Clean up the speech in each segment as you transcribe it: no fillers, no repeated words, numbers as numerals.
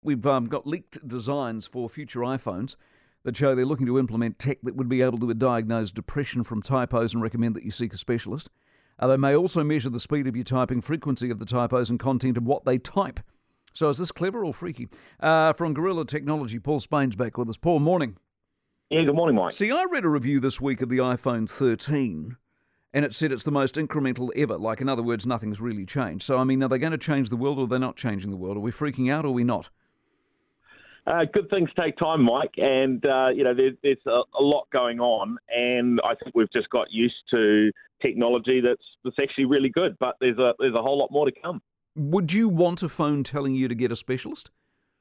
We've got leaked designs for future iPhones that show they're looking to implement tech that would be able to diagnose depression from typos and recommend that you seek a specialist. They may also measure the speed of your typing, frequency of the typos, and content of what they type. So is this clever or freaky? From Gorilla Technology, Paul Spain's back with us. Paul, morning. Yeah, good morning, Mike. See, I read a review this week of the iPhone 13, and it said it's the most incremental ever. Like, in other words, nothing's really changed. So, I mean, are they going to change the world or they're not changing the world? Are we freaking out or are we not? Good things take time, Mike, and there's a lot going on, and I think we've just got used to technology that's actually really good, but there's a whole lot more to come. Would you want a phone telling you to get a specialist?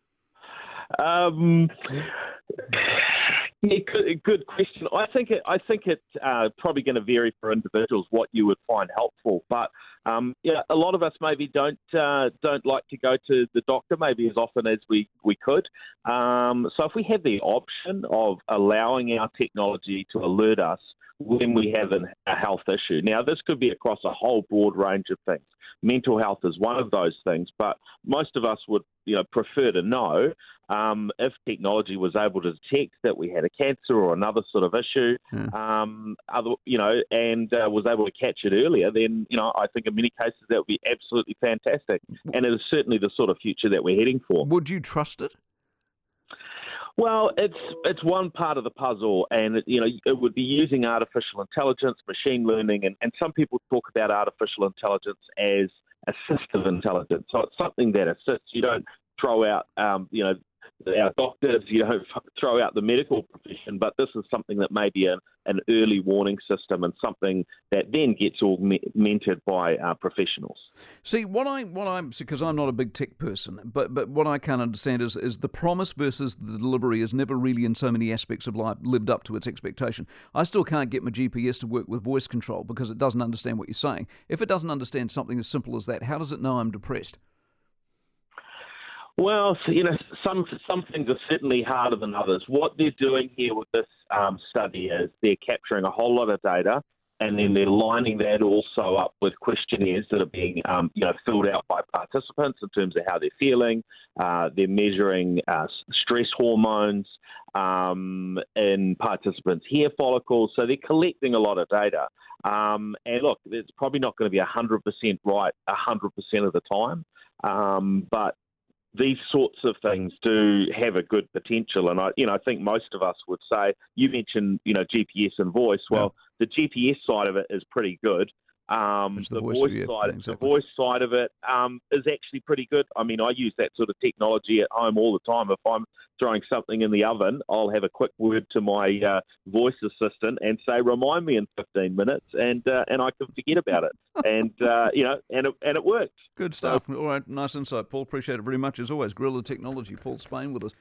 Yeah, good question. I think it's probably going to vary for individuals what you would find helpful. But a lot of us maybe don't like to go to the doctor maybe as often as we could. So if we have the option of allowing our technology to alert us when we have a health issue. Now, this could be across a whole broad range of things. Mental health is one of those things, but most of us would prefer to know if technology was able to detect that we had a cancer or another sort of issue, and was able to catch it earlier, then I think in many cases that would be absolutely fantastic, and it is certainly the sort of future that we're heading for. Would you trust it? Well, it's one part of the puzzle, and it would be using artificial intelligence, machine learning, and some people talk about artificial intelligence as assistive intelligence. So it's something that assists. You don't throw out, our doctors, throw out the medical profession, but this is something that may be an early warning system and something that then gets augmented by professionals. See, because I'm not a big tech person, but what I can't understand is the promise versus the delivery is never really in so many aspects of life lived up to its expectation. I still can't get my GPS to work with voice control because it doesn't understand what you're saying. If it doesn't understand something as simple as that, how does it know I'm depressed? Well, some things are certainly harder than others. What they're doing here with this study is they're capturing a whole lot of data, and then they're lining that also up with questionnaires that are being filled out by participants in terms of how they're feeling. They're measuring stress hormones in participants' hair follicles. So they're collecting a lot of data. And look, it's probably not going to be 100% right 100% of the time, but these sorts of things do have a good potential, and I think most of us would say. You mentioned GPS and voice. Well, the GPS side of it is pretty good. The voice side of it is actually pretty good. I mean, I use that sort of technology at home all the time. If I'm throwing something in the oven, I'll have a quick word to my voice assistant and say, "Remind me in 15 minutes," and I can forget about it. And and it works. Good stuff. All right, nice insight, Paul. Appreciate it very much as always. Gorilla Technology, Paul Spain with us.